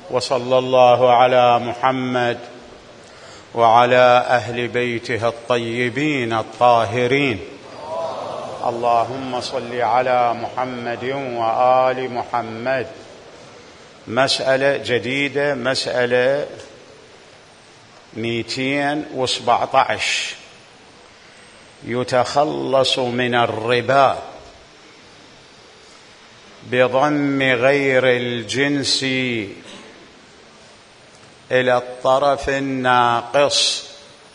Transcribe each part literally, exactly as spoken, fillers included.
وصلى الله على محمد وعلى أهل بيته الطيبين الطاهرين. اللهم صل على محمد وآل محمد. مسألة جديدة، مسألة مئتين وسبعة عشر. يتخلص من الربا بضم غير الجنس إلى الطرف الناقص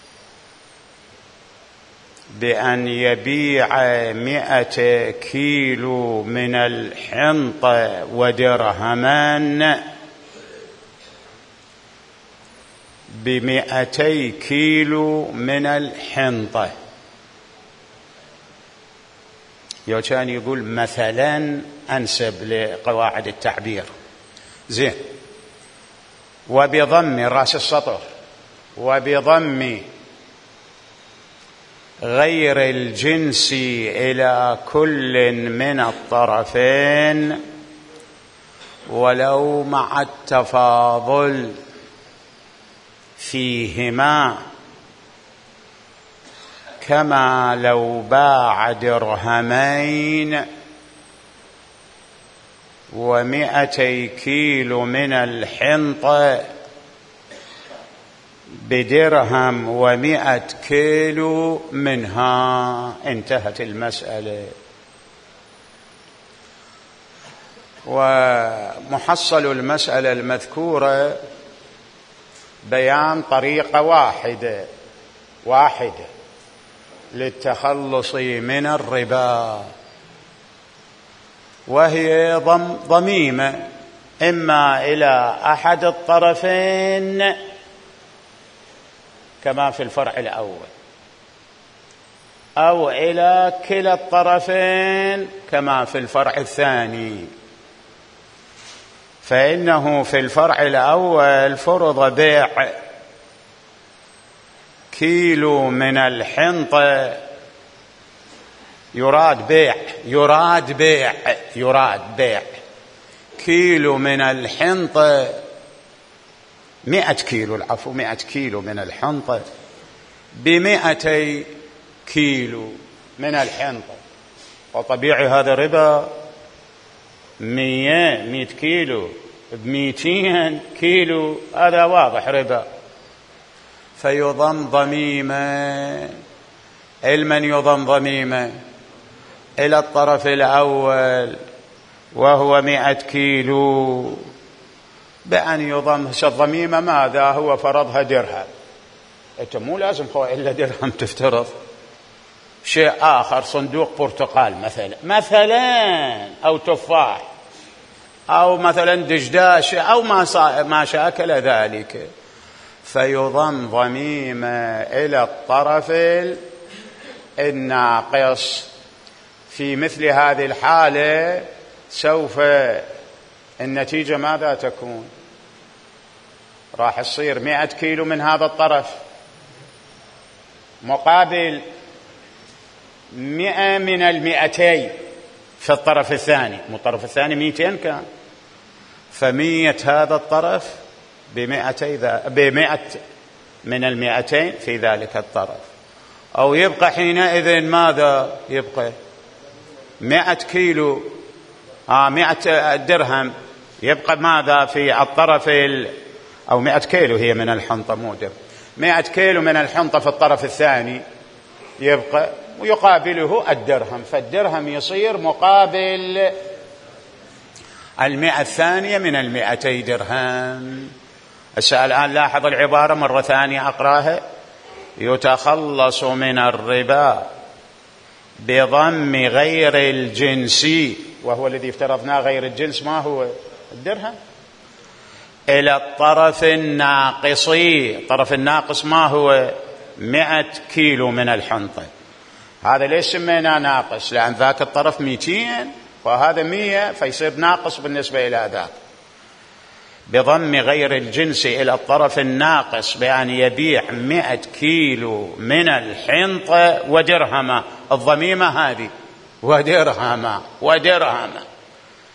بأن يبيع مئة كيلو من الحنطة ودرهمان بمئتي كيلو من الحنطة. يو كان يقول مثلا أنسب لقواعد التعبير. زين. وبضم رأس السطر وبضم غير الجنس إلى كل من الطرفين ولو مع التفاضل فيهما، كما لو باع درهمين ومئتي كيلو من الحنطة بدرهم ومئة كيلو منها. انتهت المسألة. ومحصل المسألة المذكورة بيان طريقة واحدة واحدة للتخلص من الربا، وهي ضم ضميمة إما إلى أحد الطرفين كما في الفرع الأول، أو إلى كلا الطرفين كما في الفرع الثاني. فإنه في الفرع الأول فرض بيع كيلو من الحنطة، يراد بيع يراد بيع يراد بيع كيلو من الحنطة، مئة كيلو العفو مئة كيلو من الحنطة بمئتي كيلو من الحنطة. وطبيعي هذا ربا. مية مئة كيلو بمئتين كيلو، هذا واضح ربا. فيضم ضميمة. المن يضم ضميمة إلى الطرف الأول وهو مئة كيلو بأن يضم الضميمة. ماذا هو فرضها؟ درهم. أنت مو لازم هو إلا درهم تفترض شيء آخر، صندوق برتقال مثلا مثلا أو تفاح أو مثلا دجداش أو ما ما شاكل ذلك. فيضم ضميمة إلى الطرف الناقص. في مثل هذه الحالة سوف النتيجة ماذا تكون؟ راح يصير مئة كيلو من هذا الطرف مقابل مئة من المئتين في الطرف الثاني. الطرف الثاني مئتين كان، فمية هذا الطرف بمئتي بمئة من المئتين في ذلك الطرف. أو يبقى حينئذ ماذا يبقى؟ مئة كيلو آه مئة درهم يبقى ماذا في الطرف ال... أو مئة كيلو هي من الحنطة مو درهم، مئة كيلو من الحنطة في الطرف الثاني يبقى، ويقابله الدرهم. فالدرهم يصير مقابل المئة الثانية من المئتي درهم. الآن لاحظ العبارة مرة ثانية أقرأها. يتخلص من الربا بضم غير الجنس، وهو الذي افترضناه غير الجنس ما هو؟ الدرهم، إلى الطرف الناقص. الطرف الناقص ما هو؟ مئة كيلو من الحنطة. هذا ليش سميناه ناقص؟ لأن ذاك الطرف مئتين وهذا مئة، فيصير ناقص بالنسبة إلى ذاك. بضم غير الجنس إلى الطرف الناقص بأن يبيع مئة كيلو من الحنطة ودرهما. الضميمة هذه ودرهما ودرهما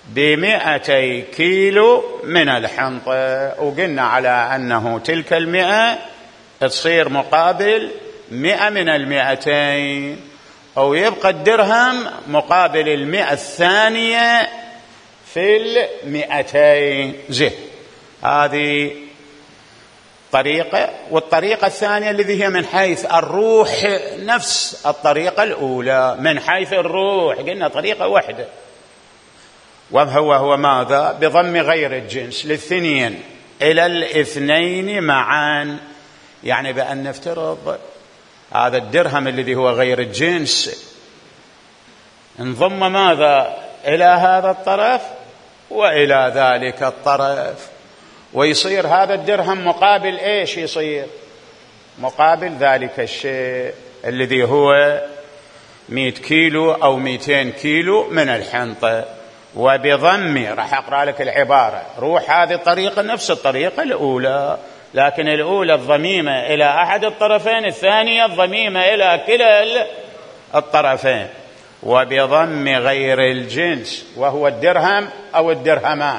بمئتي كيلو من الحنطة، وقلنا على أنه تلك المئة تصير مقابل مئة من المئتين، أو يبقى الدرهم مقابل المئة الثانية في المئتين. زين، هذه طريقة. والطريقة الثانية الذي هي من حيث الروح نفس الطريقة الأولى. من حيث الروح قلنا طريقة واحدة، وهو هو ماذا؟ بضم غير الجنس للاثنين إلى الاثنين معا. يعني بأن نفترض هذا الدرهم الذي هو غير الجنس انضم ماذا؟ إلى هذا الطرف وإلى ذلك الطرف، ويصير هذا الدرهم مقابل إيش؟ يصير مقابل ذلك الشيء الذي هو مئة كيلو أو مئتين كيلو من الحنطة. وبضم، راح أقرأ لك العبارة، روح هذه الطريقة نفس الطريقة الأولى، لكن الأولى الضميمة إلى أحد الطرفين، الثانية الضميمة إلى كلا الطرفين. وبضم غير الجنس وهو الدرهم أو الدرهمان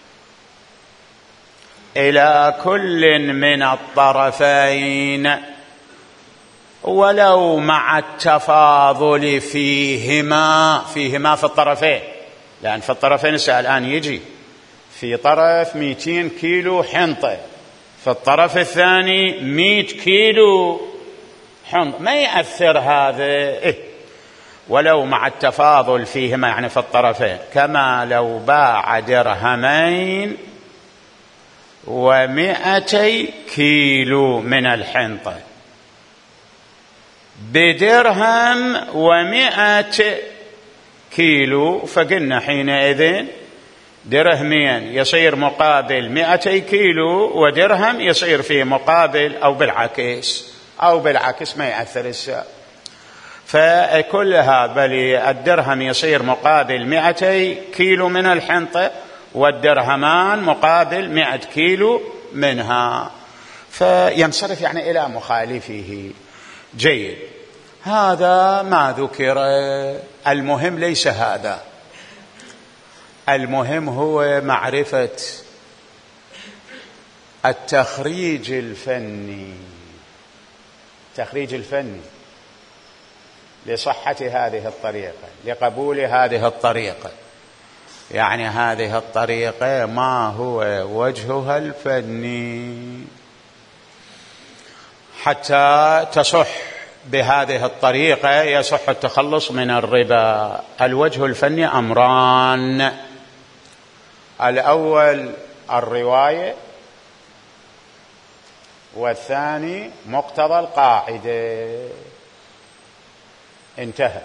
إلى كل من الطرفين، ولو مع التفاضل فيهما. فيهما في الطرفين، لأن في الطرفين الآن يجي في طرف مئتين كيلو حنطة، في الطرف الثاني مئة كيلو حنطة، ما يأثر هذا. إيه؟ ولو مع التفاضل فيهما، يعني في الطرفين، كما لو باع درهمين ومئتي كيلو من الحنطة بدرهم ومئة كيلو، فقلنا حينئذ درهمين يصير مقابل مئتي كيلو، ودرهم يصير في مقابل، أو بالعكس أو بالعكس ما يأثر السعر. فكلها بل الدرهم يصير مقابل مئتي كيلو من الحنطة، والدرهمان مقابل مئة كيلو منها، فينصرف يعني إلى مخالفه. جيد، هذا ما ذكر. المهم ليس هذا، المهم هو معرفة التخريج الفني، التخريج الفني لصحة هذه الطريقة، لقبول هذه الطريقة. يعني هذه الطريقة ما هو وجهها الفني حتى تصح بهذه الطريقة، يصح التخلص من الربا. الوجه الفني أمران: الأول الرواية، والثاني مقتضى القاعدة. انتهى.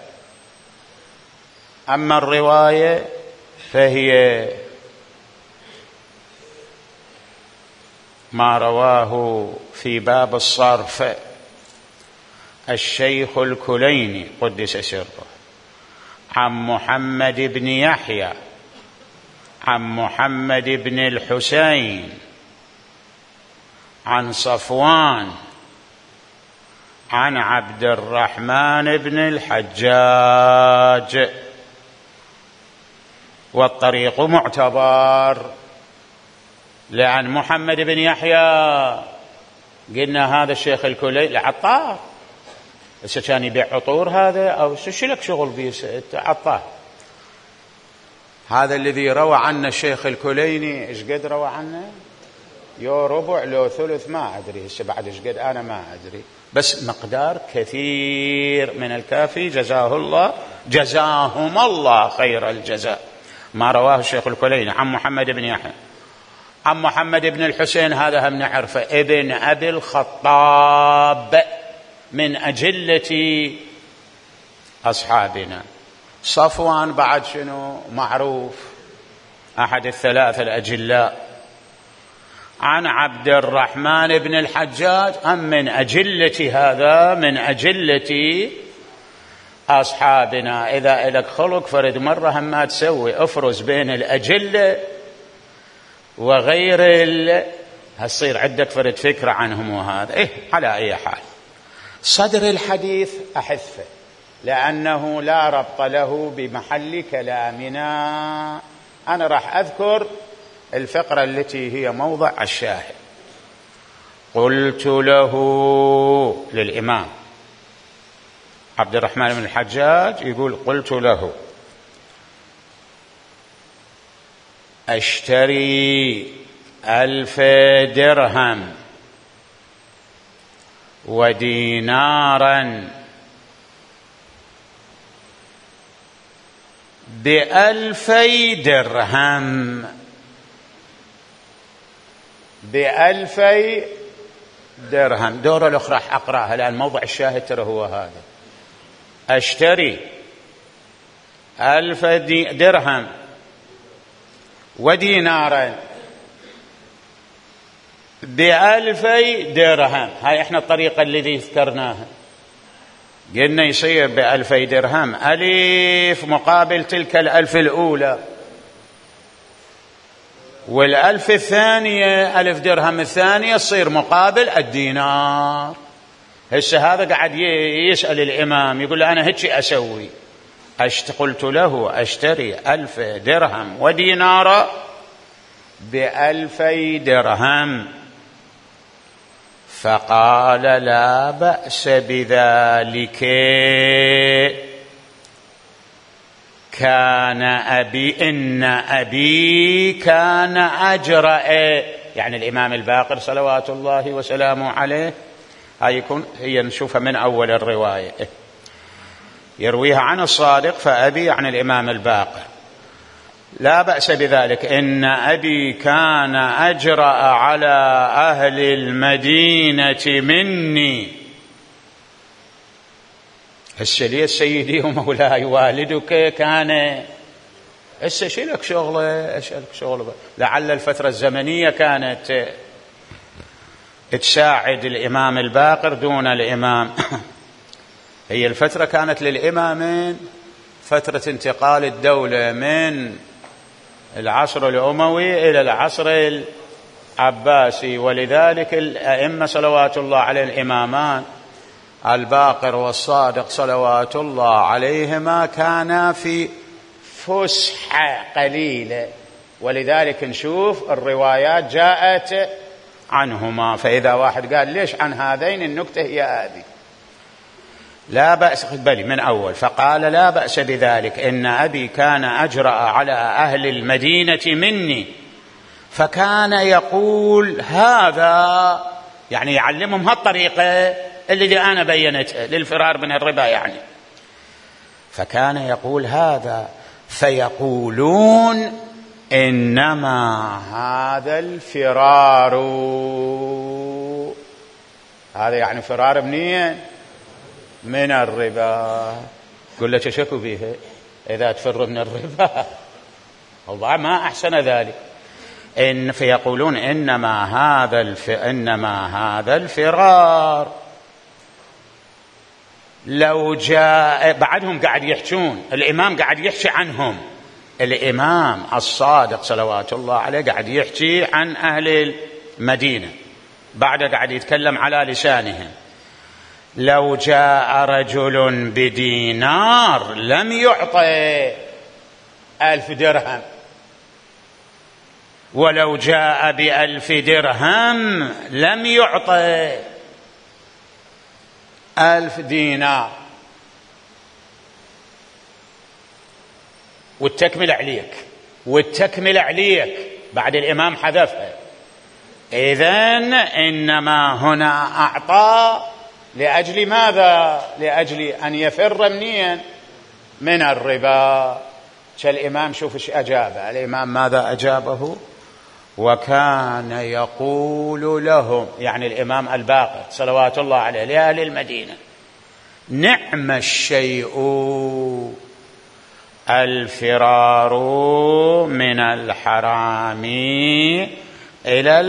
أما الرواية فهي ما رواه في باب الصرف الشيخ الكليني قدس سره عن محمد بن يحيى عن محمد بن الحسين عن صفوان عن عبد الرحمن بن الحجاج. والطريق معتبر، لأن محمد بن يحيى قلنا هذا الشيخ الكليني عطار، بس كان يبيع عطور هذا، أو شو لك شغل بيه عطار. هذا الذي روى عنه الشيخ الكليني ايش قد روى عنه؟ يو ربع لو ثلث ما أدري، هسه بعد ايش قد أنا ما أدري، بس مقدار كثير من الكافي. جزاه الله جزاهم الله خير الجزاء ما رواه الشيخ الكليني عن محمد بن يحيى عن محمد بن الحسين. هذا هم نعرفه، ابن أبي الخطاب، من أجلة أصحابنا. صفوان بعد شنو معروف، أحد الثلاثة الأجلاء. عن عبد الرحمن بن الحجاج، أم من أجلة، هذا من أجلة أصحابنا. إذا إلك خلق فرد مرة هم ما تسوي أفرز بين الأجلة وغير ال... هتصير عندك فرد فكرة عنهم. وهذا إيه على أي حال صدر الحديث أحذفه، لأنه لا ربط له بمحل كلامنا أنا راح أذكر الفقرة التي هي موضع الشاهد. قلت له للإمام عبد الرحمن بن الحجاج، يقول قلت له أشتري ألف درهم ودينارا بألفي درهم، بألفي درهم. دورة الأخرى راح أقرأها لأن موضع الشاهد ترى هو هذا. أشتري ألف درهم ودينارا بألفي درهم. هاي احنا الطريقة التي ذكرناها، قلنا يصير بألفي درهم ألف مقابل تلك الألف الأولى، والألف الثانية ألف درهم الثانية تصير مقابل الدينار. هسه هذا قاعد يسأل الإمام يقول له أنا هيك أسوي. قلت له أشتري ألف درهم ودينار بألفي درهم، فقال لا بأس بذلك، كان أبي إن أبي كان أجرأ، يعني الإمام الباقر صلوات الله وسلامه عليه. هاي يكون هي نشوفها من أول الرواية، يرويها عن الصادق، فأبي عن الإمام الباقر. لا بأس بذلك، إن أبي كان أجرأ على أهل المدينة مني. هسه سيدي ومولاي والدك كان هسه شيلك شغله، أشيلك شغله. لعل الفترة الزمنية كانت تساعد الإمام الباقر دون الإمام. هي الفترة كانت للإمامين فترة انتقال الدولة من العصر الأموي إلى العصر العباسي، ولذلك الأئمة صلوات الله على الإمامان الباقر والصادق صلوات الله عليهما كانا في فسحة قليلة، ولذلك نشوف الروايات جاءت عنهما. فإذا واحد قال ليش عن هذين النكتة هي هذه، لا بأس بالي من أول. فقال لا بأس بذلك، إن أبي كان أجرأ على أهل المدينة مني، فكان يقول هذا، يعني يعلمهم هالطريقة اللي أنا بينتها للفرار من الربا يعني. فكان يقول هذا، فيقولون إنما هذا الفرار، هذا يعني فرار منين؟ من الربا. قل لك شكوا فيها إذا تفر من الربا، والله ما أحسن ذلك. إن فيقولون إنما هذا الف... إنما هذا الفرار. لو جاء بعدهم قاعد يحكون، الإمام قاعد يحكي عنهم، الإمام الصادق صلوات الله عليه قاعد يحكي عن أهل المدينة، بعد قاعد يتكلم على لسانهم. لو جاء رجل بدينار لم يعطي ألف درهم، ولو جاء بألف درهم لم يعطي ألف دينار. والتكمل عليك، والتكمل عليك بعد الإمام حذفها. إذن إنما هنا أعطى لأجل ماذا؟ لأجل أن يفر منين؟ من الربا. كالإمام شوف ايش أجابه الإمام، ماذا أجابه؟ وكان يقول لهم، يعني الإمام الباقر صلوات الله عليه لأهل المدينة، نعم الشيء الفرار من الحرام إلى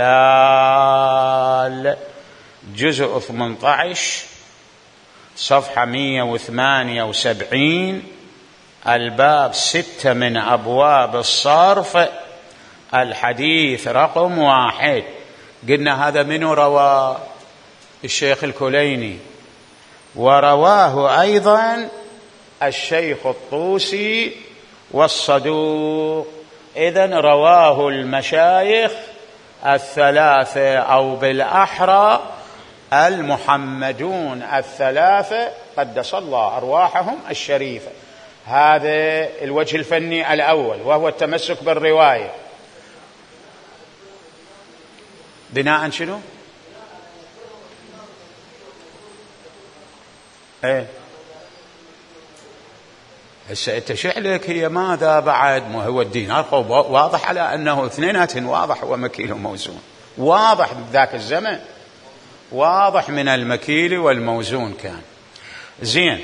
الحلال. جزء ثمانية عشر صفحة مئة وثمانية وسبعين، الباب ستة من أبواب الصرف، الحديث رقم واحد. قلنا هذا منو رواه؟ الشيخ الكليني، ورواه أيضا الشيخ الطوسي والصدوق إذن رواه المشايخ الثلاثة أو بالأحرى المحمدون الثلاثة قدس الله أرواحهم الشريفة. هذا الوجه الفني الأول، وهو التمسك بالرواية بناء شنو؟ ايه هسه انت شعلك هي ماذا بعد؟ ما هو الدينار واضح على انه اثنيناتهم واضح ومكيل وموزون، واضح بذاك الزمن، واضح من المكيل والموزون كان. زين،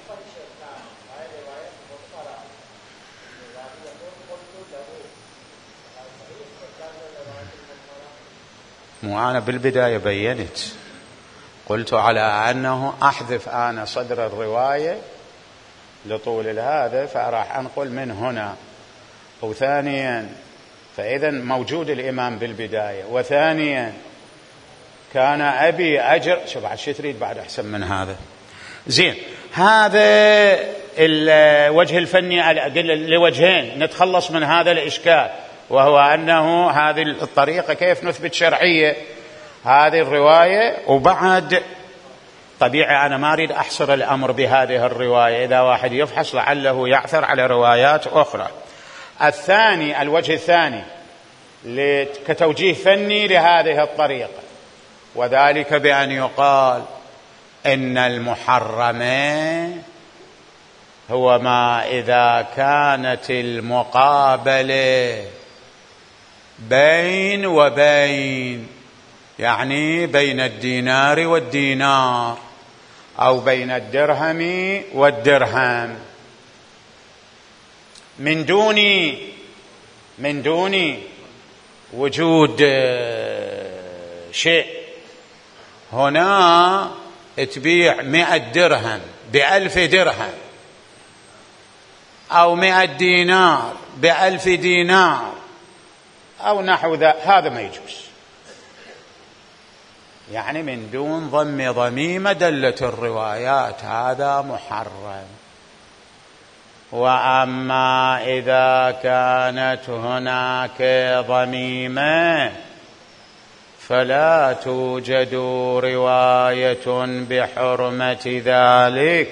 مو أنا بالبداية بينت قلت على أنه أحذف أنا صدر الرواية لطول هذا، فراح أنقل من هنا. وثانيا فإذا موجود الإمام بالبداية، وثانيا كان أبي أجر. شو بعد شو تريد بعد أحسن من هذا؟ زين، هذا الوجه الفني لوجهين نتخلص من هذا الإشكال، وهو أنه هذه الطريقة كيف نثبت شرعية هذه الرواية. وبعد طبيعي أنا ما أريد أحصر الأمر بهذه الرواية، إذا واحد يفحص لعله يعثر على روايات أخرى. الثاني، الوجه الثاني كتوجيه فني لهذه الطريقة، وذلك بأن يقال إن المحرم هو ما إذا كانت المقابلة بين وبين، يعني بين الدينار والدينار أو بين الدرهم والدرهم، من دون من دون وجود شيء. هنا تبيع مئة درهم بألف درهم، أو مئة دينار بألف دينار أو نحو ذا، هذا ما يجوز، يعني من دون ضم ضميمة دلت الروايات هذا محرم. وأما إذا كانت هناك ضميمة فلا توجد رواية بحرمة ذلك،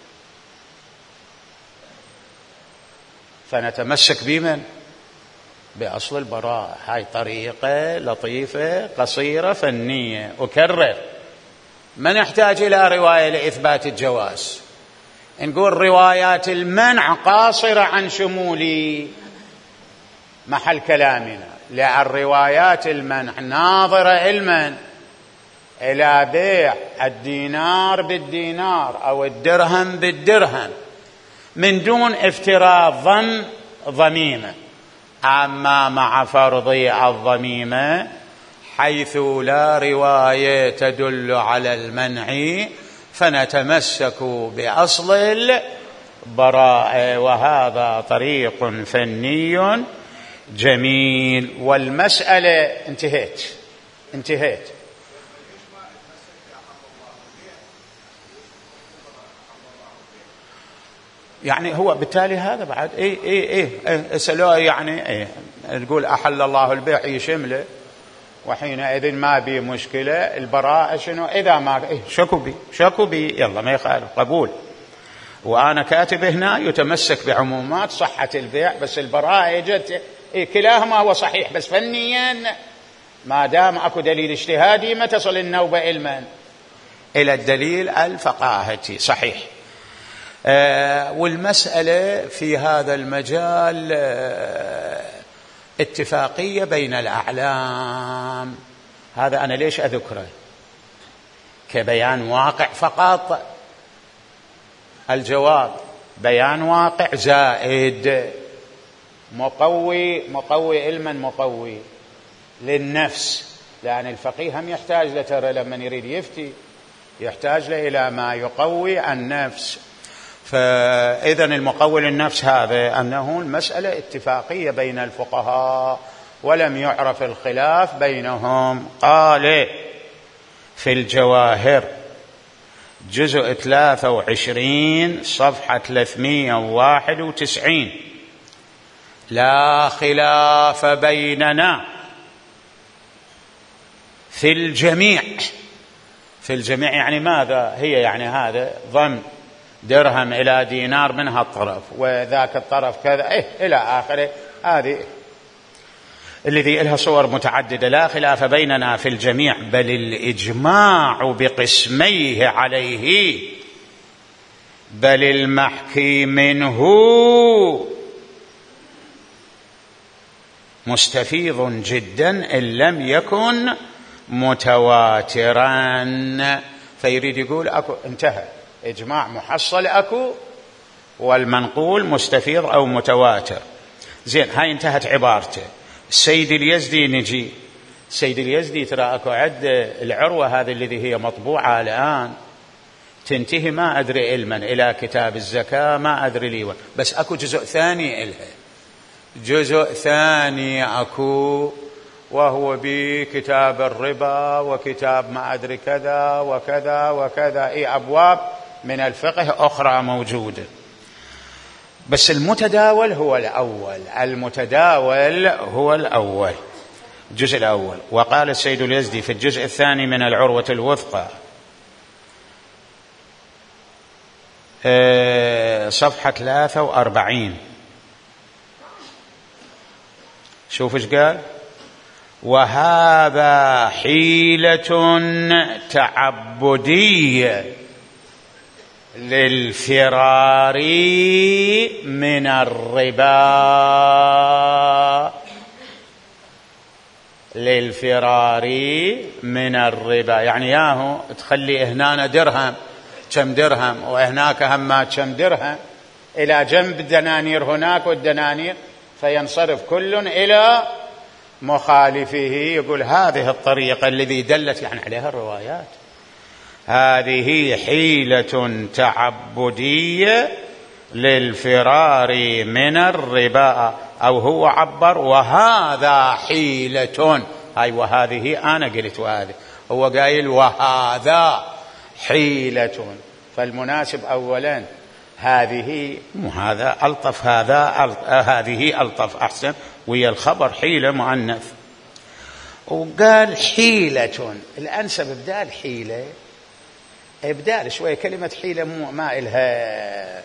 فنتمسك بمن؟ بأصل البراءة. هاي طريقة لطيفة قصيرة فنية. أكرر، ما نحتاج إلى رواية لإثبات الجواز، نقول روايات المنع قاصرة عن شمول محل كلامنا، لأن روايات المنع ناظرة علما إلى بيع الدينار بالدينار أو الدرهم بالدرهم من دون افتراض ضم ضميمة. أما مع فرض الضميمة حيث لا رواية تدل على المنع فنتمسك بأصل البراءة، وهذا طريق فني جميل. والمسألة انتهيت انتهيت يعني هو بالتالي هذا بعد اي اي اي اسألوه، يعني اي تقول احل الله البيع يشمله، وحينئذ ما بي مشكلة. البراءة شنو؟ إذا ما إيه شكو بي شكو بي يلا ما يخالف قبول. وأنا كاتب هنا يتمسك بعمومات صحة البيع، بس البراءة اجت إيه كلاهما هو صحيح، بس فنيا ما دام أكو دليل اجتهادي ما تصل النوبة علما إلى الدليل الفقاهتي. صحيح. آه والمسألة في هذا المجال آه اتفاقية بين الأعلام. هذا أنا ليش أذكره؟ كبيان واقع فقط. الجواب بيان واقع زائد مقوي مقوي علما مقوي للنفس، لأن الفقيه هم يحتاج لترى لما يريد يفتي يحتاج له إلى ما يقوي النفس. فإذا المقوي للنفس هذا أنه المسألة اتفاقية بين الفقهاء ولم يعرف الخلاف بينهم. قال في الجواهر جزء ثلاثة وعشرين صفحة ثلاثمائة وواحد وتسعين لا خلاف بيننا في الجميع. في الجميع يعني ماذا هي؟ يعني هذا ضم درهم إلى دينار من هالطرف وذاك الطرف كذا إيه إلى آخره. هذه الذي لها صور متعددة. لا خلاف بيننا في الجميع بل الإجماع بقسميه عليه بل المحكي منه مستفيض جدا إن لم يكن متواترا. فيريد يقول أكو انتهى إجماع محصل أكو والمنقول مستفيض أو متواتر. زين هاي انتهت عبارته. السيد اليزدي نجي. السيد اليزدي ترى أكو عد العروة هذه الذي هي مطبوعة الآن تنتهي ما أدري علما إلى كتاب الزكاة ما أدري لي، بس أكو جزء ثاني إلها، جزء ثاني أكو وهو بكتاب الربا وكتاب ما أدري كذا وكذا وكذا، إيه أبواب من الفقه أخرى موجودة. بس المتداول هو الأول، المتداول هو الأول، الجزء الأول. وقال السيد اليزدي في الجزء الثاني من العروة الوثقى صفحة ثلاثة وأربعين، شوف ايش قال: وهذا حيلة تعبدية للفرار من الربا، للفرار من الربا، يعني ياهو تخلي هنا درهم كم درهم وهناك هم كم درهم إلى جنب الدنانير هناك والدنانير، فينصرف كل إلى مخالفه. يقول هذه الطريقة الذي دلت يعني عليها الروايات، هذه حيلة تعبدية للفرار من الربا، أو هو عبر وهذا حيلة، هاي وهذه أنا قلت وهذه، هو قايل وهذا حيلة، فالمناسب أولا هذه مو هذا ألطف، هذا ألطف، هذه ألطف أحسن، ويا الخبر حيلة مؤنث. وقال حيلة، الأنسب بدال حيلة، بدال شوية كلمة حيلة مو ما إلها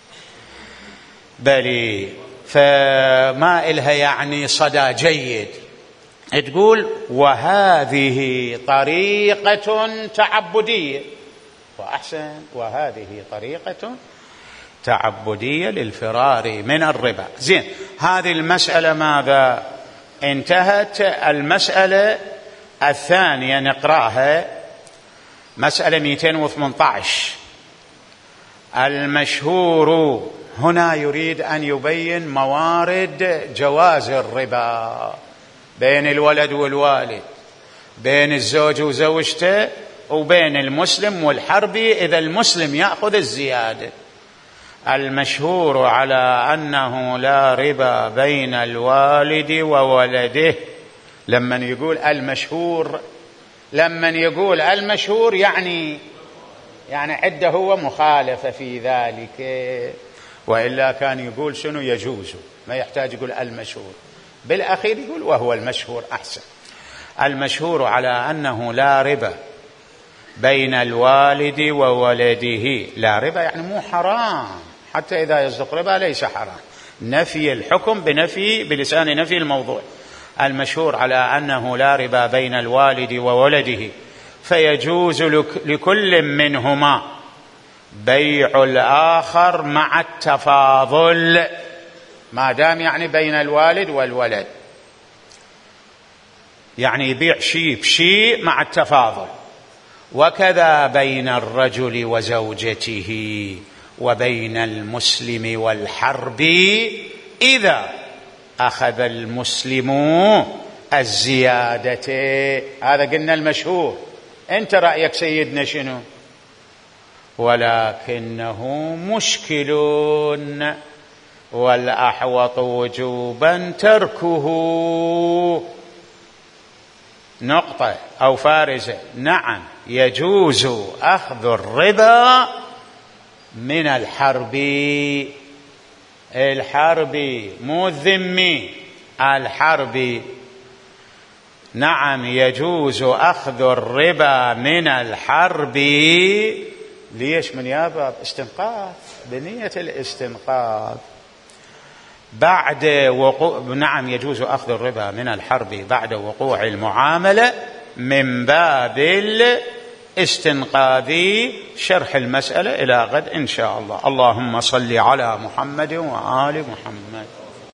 بالي، فما إلها يعني صدى جيد. تقول وهذه طريقة تعبدية، وأحسن وهذه طريقة تعبدية للفرار من الربا. زين، هذه المسألة ماذا انتهت؟ المسألة الثانية نقرأها، مسألة مئتين وثمانية عشر. المشهور هنا يريد أن يبين موارد جواز الربا بين الولد والوالد، بين الزوج وزوجته، وبين المسلم والحربي إذا المسلم يأخذ الزيادة. المشهور على أنه لا ربا بين الوالد وولده. لمن يقول المشهور، لمن يقول المشهور يعني يعني عده هو مخالفة في ذلك، وإلا كان يقول شنو يجوز، ما يحتاج يقول المشهور، بالأخير يقول وهو المشهور أحسن. المشهور على أنه لا ربا بين الوالد وولده. لا ربا يعني مو حرام، حتى إذا يصدق ربا ليس حرام، نفي الحكم بنفي بلسان نفي الموضوع. المشهور على أنه لا ربا بين الوالد وولده، فيجوز لكل منهما بيع الآخر مع التفاضل، ما دام يعني بين الوالد والولد، يعني يبيع شيء بشيء مع التفاضل. وكذا بين الرجل وزوجته، وبين المسلم والحرب إذا أخذ المسلم الزيادة. هذا قلنا المشهور. أنت رأيك سيدنا شنو؟ ولكنه مشكل، والأحوط وجوبا تركه. نقطة أو فارزة. نعم يجوز أخذ الربا من الحرب، الحربي مو الذمي، الحربي. نعم يجوز أخذ الربا من الحربي. ليش؟ من يابا استنقاذ، بنية الاستنقاذ بعد وقوع. نعم يجوز أخذ الربا من الحربي بعد وقوع المعاملة من باب الاستنقاذ. شرح المسألة إلى غد إن شاء الله. اللهم صل على محمد وآل محمد.